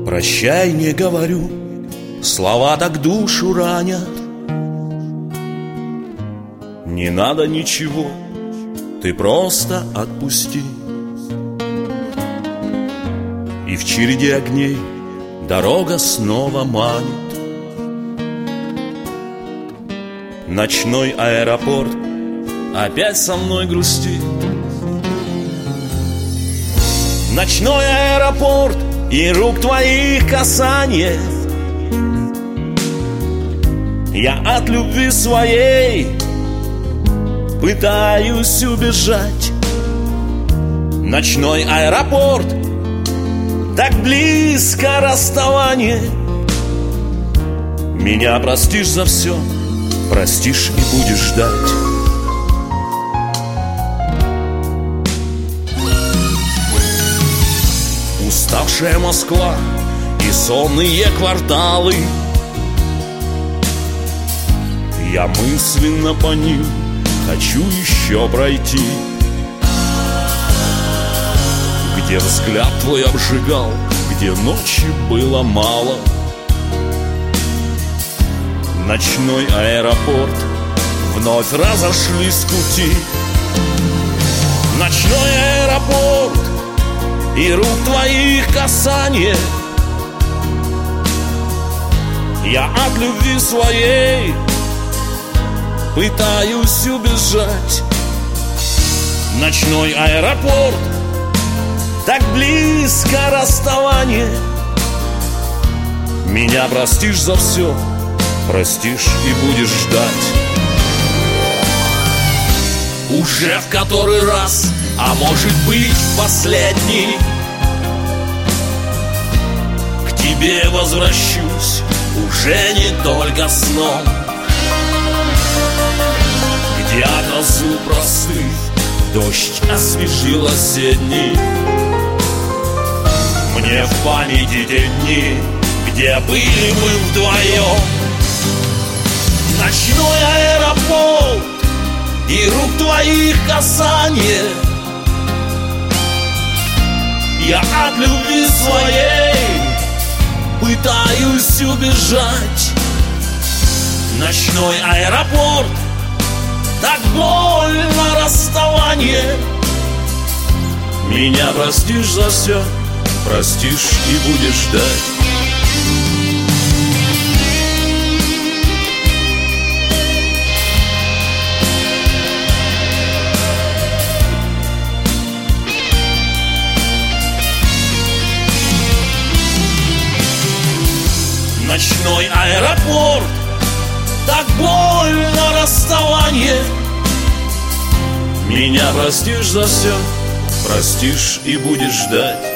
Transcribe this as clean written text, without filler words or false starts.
Прощай, не говорю, слова так душу ранят. Не надо ничего, ты просто отпусти. И в череде огней дорога снова манит. Ночной аэропорт опять со мной грустит. Ночной аэропорт и рук твоих касание. Я от любви своей пытаюсь убежать. Ночной аэропорт, так близко расставание. Меня простишь за все, простишь и будешь ждать. Уставшая Москва и сонные кварталы, я мысленно по ним хочу еще пройти. Где взгляд твой обжигал, где ночи было мало. Ночной аэропорт, вновь разошлись пути. Ночной аэропорт и рук твоих касание. Я от любви своей пытаюсь убежать. Ночной аэропорт, так близко расставание. Меня простишь за все, простишь и будешь ждать. Уже в который раз, а может быть последний, к тебе возвращусь уже не только сном. Где от разу простых дождь освежил осенний. Мне в памяти те дни, где были мы вдвоем. Ночной аэропорт и рук твоих касание. Я от любви своей пытаюсь убежать. Ночной аэропорт, так больно расставание. Меня простишь за все, простишь и будешь ждать. Ночной аэропорт, так больно расставание. Меня простишь за все, простишь и будешь ждать.